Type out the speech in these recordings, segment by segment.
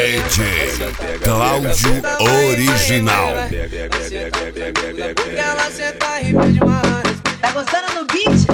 DJ Cláudio Original. Ela senta e pede demais. Tá gostando do beat?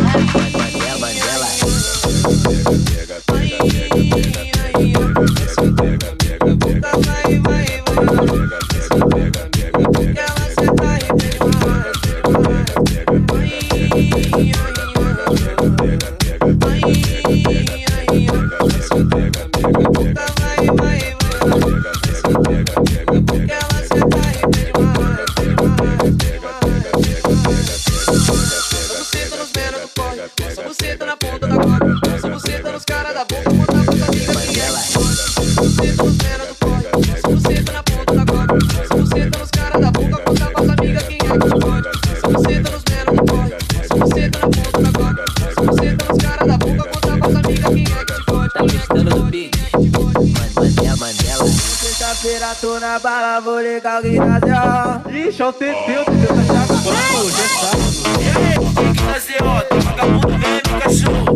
Sexta-feira tô na bala, vou ligar o guitarrão. Ixi, é o Teteu, Teteu tá chapando, já sabe. E aí, o que fazer, ó? Tá vagabundo mesmo, cachorro.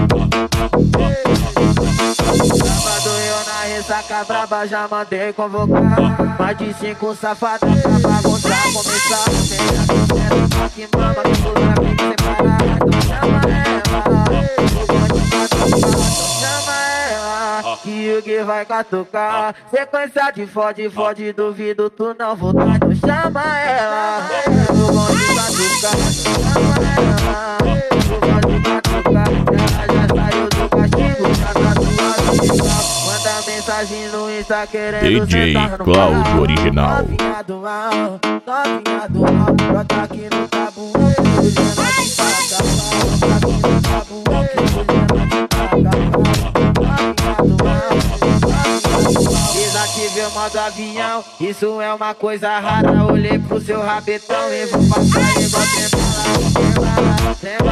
Sábado eu na ressaca braba já mandei convocar. Mais de 5 safadas pra bagunçar, começar. Tem a que mama, que pula, que separa. Então chama ela, que o Gui vai catucar. Sequência de fode, duvido tu não voltar. Então chama ela, eu vou te catucar. Chama ela, eu vou te catucar. Ela já saiu do castigo, já tá tatuada. Manda mensagem no Insta querendo DJ sentar no Cláudio carro. Original. Novinha do mal, brota aqui no tabu. Juliana de faca, brota aqui no tabu. Desativei o modo avião, isso é uma coisa rara. Olhei pro seu rabetão e vou passar igual trembala.